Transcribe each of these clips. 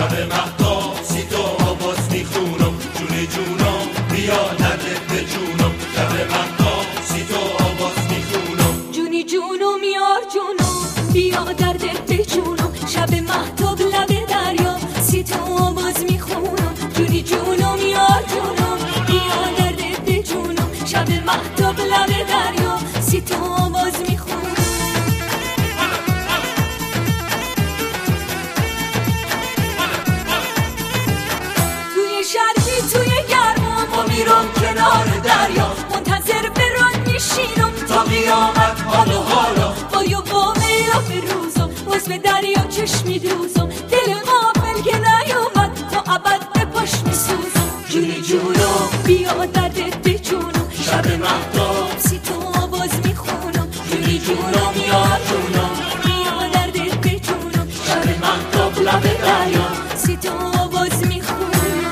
شب مهتاب سی تو آواز میخونم، جونی جونم بیا درد به جونم. شب مهتاب سی تو آواز میخونم، جونی جونم یار جونم بیا درد به جونم. شب مهتاب لب دریا سی تو آواز میخونم، جونی جونم یار جونم بیا درد به جونم. شب مهتاب لب دریا سی تو آواز میخونم. توی شرقی توی گرما ما میرم کنار دریا، منتظر برات میشینم تا قیامت حال و حالا. بایو با میلا فروزم باز به دریا چشمی دوزم، دل غافل که نیومد تا ابد به پاش میسوزم. جونی جونم بیا درد به جونم، شب مهتاب سی تو آواز میخونم، جونی جونم یار جونم بیا درد به جونم. شب مهتاب لب دریا سی تو آواز میخونم.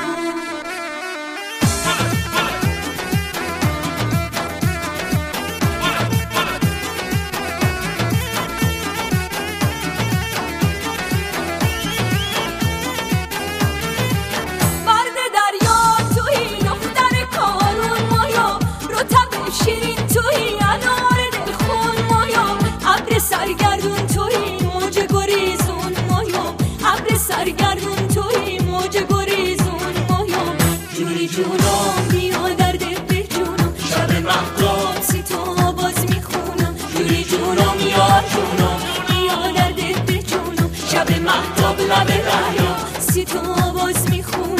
مرد دریا توی دختر کارون مایا، رطب شیرین توی انار دلخون مایا، ابر سرگردون توی موج گریزون مایا، ابر سرگردون توی موج گریزون مایا. جونی جونم بیا درد به جونم، شب مهتاب سی تو آواز میخونم، جونی جونم یار جونم بیا درد به جونم. شب مهتاب لب دریا سی تو آواز میخونم.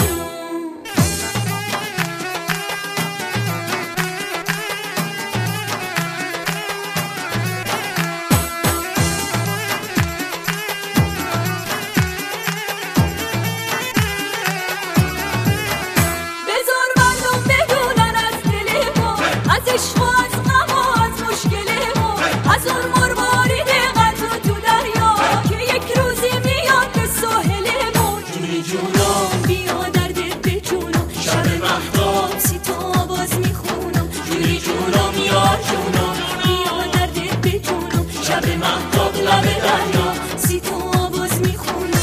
بذار مردم بدونن از دل ما، از عشق و از غم و از مشکل ما، از اون مروارید قطر تو دریا که یک روزی میاد به ساحل ما. جونی جونم بیا درد به جونم، شب مهتاب سی تو آواز میخونم، جونی جونم یار جونم بیا درد به جونم. شب مهتاب لب دریا سی تو آواز میخونم.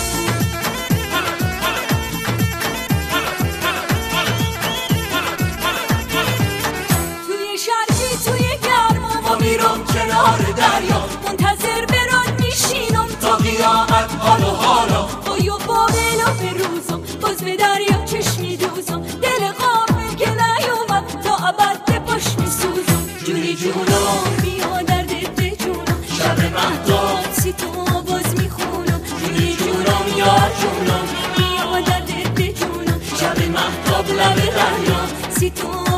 توی شرقی توی گرما ما میرم کنار دریا منتظر برات میشینم تا قیامت حال و حالا. بایو با میلا فروزم باز به دریا چشمی دوزم، دل غافل که نیومد تا ابد به پاش میسوزم. جونی جونم بیا درد به جونم، شب مهتاب سی تو آواز میخونم، جونی جونم یار جونم بیا درد به جونم. شب مهتاب لب دریا سی تو